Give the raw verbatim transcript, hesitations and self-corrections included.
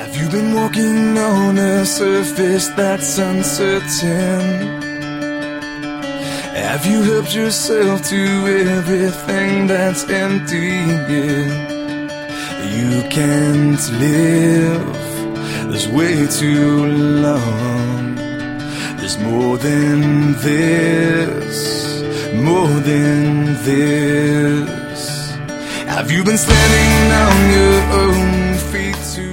Have you been walking on a surface that's uncertain? Have you helped yourself to everything that's empty? Yeah. You can't live this way too long. There's more than this, more than this. Have you been standing on your own feet too